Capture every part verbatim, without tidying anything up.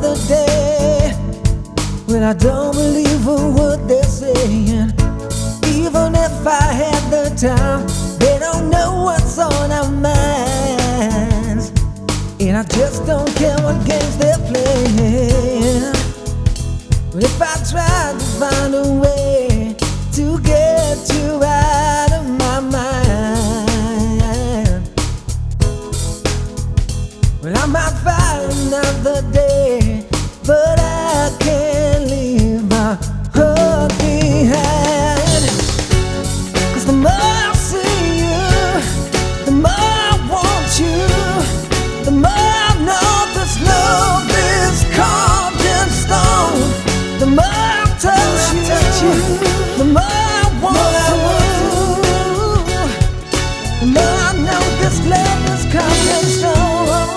another day when I don't believe a word they're saying. Even if I had the time, they don't know what's on our minds, and I just don't care what games they're playing. But if I tried to find a way to get you out of my mind, well, I might find another day, but I can't leave my heart behind. 'Cause the more I see you, the more I want you, the more I know this love is carved in stone. The more I touch you, the more I want you, the more I know this love is carved in stone.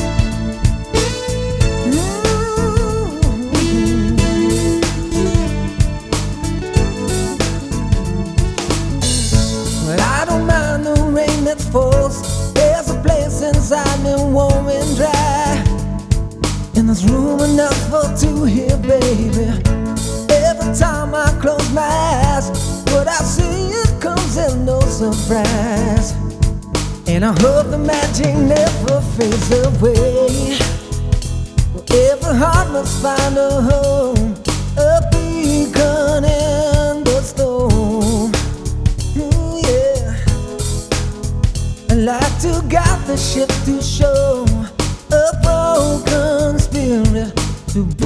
Well, I don't mind the rain that falls. There's a place inside me warm and dry, and there's room enough for two here, baby. Every time I close my eyes, what I see, it comes as no surprise. And I hope the magic never fades away. Well, every heart must find a home, a beacon in the storm. Ooh, yeah. I like to guide the ship to shore, a broken spirit to